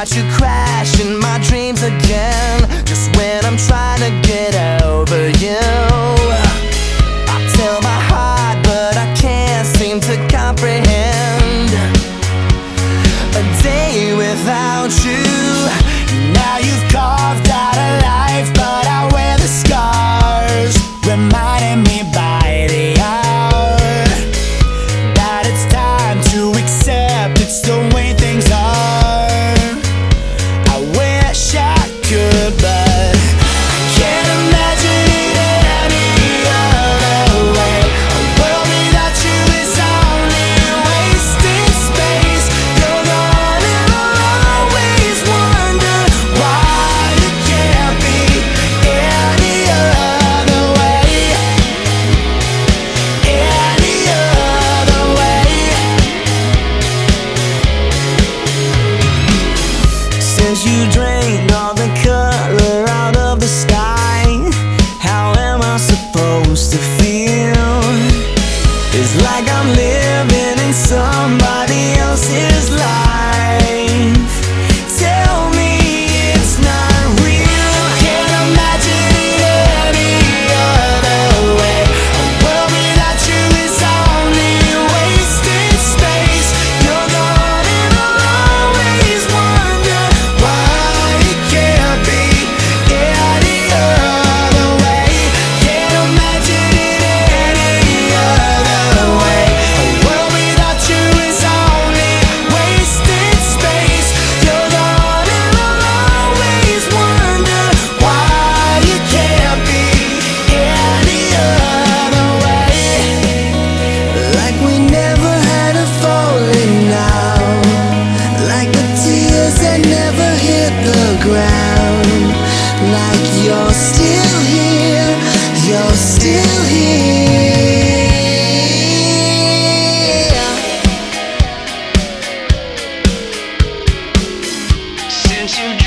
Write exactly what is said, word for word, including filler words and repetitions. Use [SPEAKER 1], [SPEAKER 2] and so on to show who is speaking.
[SPEAKER 1] watch you crash in my dreams again, just when I'm trying to get over you. I tell my heart, but I can't seem to comprehend a day without you. Now you've carved out a life, but I wear the scars, reminding me by the hour that it's time to accept it's the way things are. I wish I could, but I can't imagine it any other way. A world without you is only wasted space. You're gone and I'll always wonder why it can't be any other way. Any other way. Since you drained all the color out of the sky, how am I supposed to feel? It's like I'm living in somebody else's life. Tell me it's not real. Can't imagine it any other way. A world without you is only wasted space. You're gone and I'll always wonder why it can't be any other way. Can't imagine it any other way. A world without you is only wasted space. You're gone and I'll always wonder why it can't be any other way. Like we never had a falling out, like the tears that never hit the ground. Like you're still here, you're still here. Since you